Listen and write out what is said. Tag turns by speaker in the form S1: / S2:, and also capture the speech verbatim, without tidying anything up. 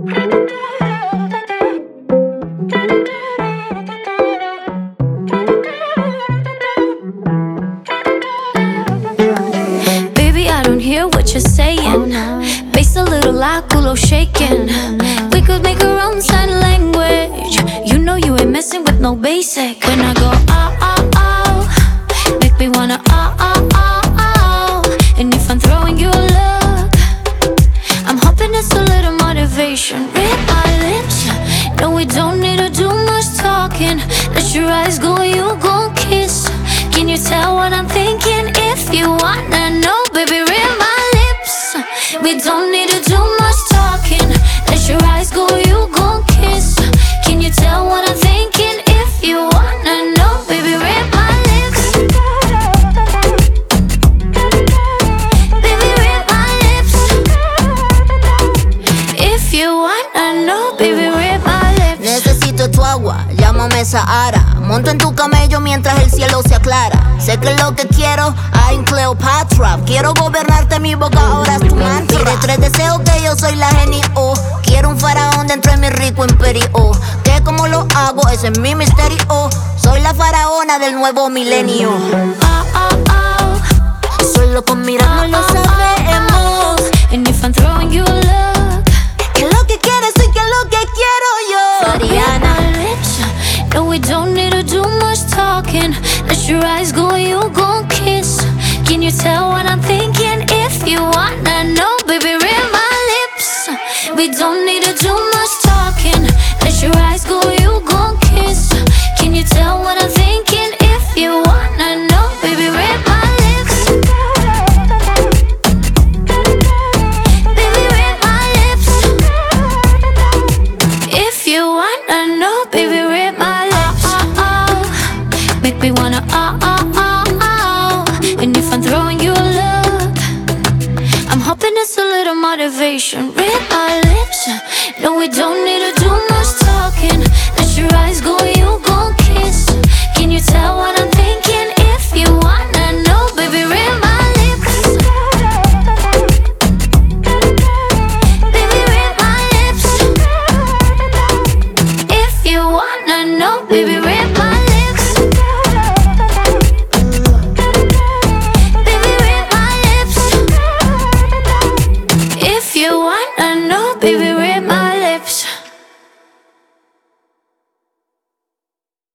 S1: Baby, I don't hear what you're saying. Bass a little loud, culo shaking. We could make our own sign language. You know you ain't messing with no basic. When I go ah ah ah, make me wanna ah ah ah ah. And if I'm throwing you a look, I'm hoping it's a little motivation. Read my lips. No, we don't need to do much talking. Let your eyes go, you gon' kiss. Can you tell what I'm thinking? If you wanna know, baby, read my lips. We don't need to do much talking. Let your eyes go, you gon' kiss. Can you tell what I'm thinking? If you wanna know, baby, read my lips. Baby, read my lips. If you wanna know, baby, read my lips.
S2: Necesito tu agua, llámame Sahara. Monto en tu camello mientras el cielo se aclara. Sé que lo que quiero, I'm Cleopatra. Quiero gobernarte, mi boca ahora es tu mantra. Pide tres deseos que yo soy la genio. Quiero un faraón dentro de mi rico imperio. Que como lo hago, ese es mi misterio. Soy la faraona del nuevo milenio.
S1: Ah, ah, ah.
S2: Solo con mirarnos lo sabemos.
S1: And if I'm throwing you a look,
S2: Que lo que quieres y que lo que quiero yo. Fariana.
S1: no, we don't need to do much talking. Let your eyes go, you gon' kiss. Can you tell what I'm thinking? If you wanna know, baby, read my lips. We don't need to do much talking. Let your eyes go, you gon' kiss. Can you tell what I'm thinking? If you wanna know, baby, read my lips. Baby, read my lips. If you wanna know, baby, read my lips. Make me wanna ah ah ah ah. And if I'm throwing you a look, I'm hoping it's a little motivation. Read my lips. No, we don't need to do much talking. Let your eyes go, you gon' kiss. Can you tell what I'm